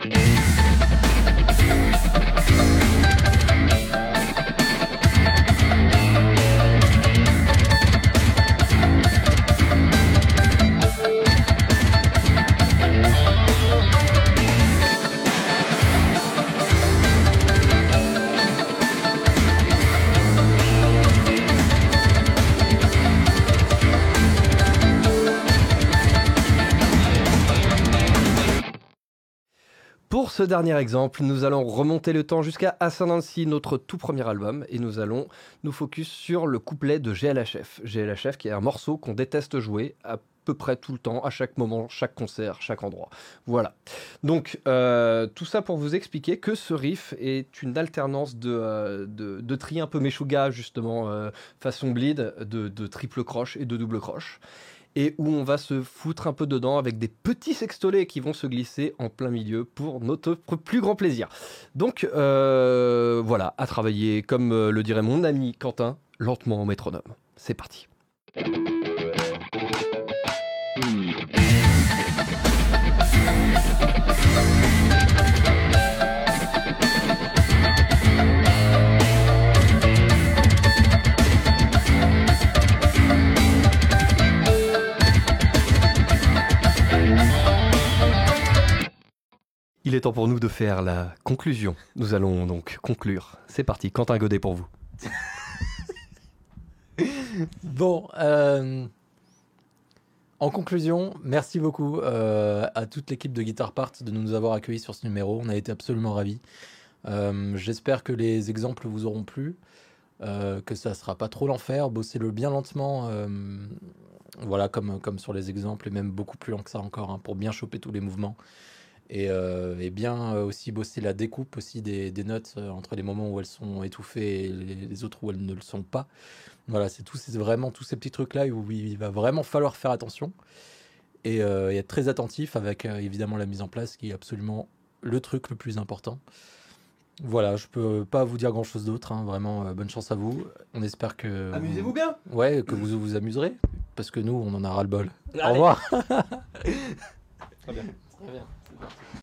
Pour ce dernier exemple, nous allons remonter le temps jusqu'à Ascendancy, notre tout premier album, et nous allons nous focus sur le couplet de GLHF. GLHF qui est un morceau qu'on déteste jouer à peu près tout le temps, à chaque moment, chaque concert, chaque endroit. Voilà. Donc, tout ça pour vous expliquer que ce riff est une alternance de tri un peu Meshuggah, justement, façon bleed, de triple croche et de double croche. Et où on va se foutre un peu dedans avec des petits sextolets qui vont se glisser en plein milieu pour notre plus grand plaisir. Donc voilà, à travailler, comme le dirait mon ami Quentin, lentement au métronome. C'est parti. Il est temps pour nous de faire la conclusion. Nous allons donc conclure. C'est parti, Quentin Godet pour vous. Bon, en conclusion, merci beaucoup à toute l'équipe de Guitar Part de nous avoir accueillis sur ce numéro. On a été absolument ravis. J'espère que les exemples vous auront plu, que ça ne sera pas trop l'enfer. Bossez-le bien lentement, voilà, comme sur les exemples, et même beaucoup plus lent que ça encore, hein, pour bien choper tous les mouvements. Et bien aussi bosser la découpe aussi des notes entre les moments où elles sont étouffées et les autres où elles ne le sont pas. Voilà, c'est vraiment tous ces petits trucs là où il va vraiment falloir faire attention et être très attentif avec évidemment la mise en place qui est absolument le truc le plus important. Voilà, je peux pas vous dire grand chose d'autre, hein, vraiment bonne chance à vous. On espère que Amusez-vous bien. Ouais, que vous vous amuserez parce que nous on en a ras le bol. Au revoir. Très bien. Très bien.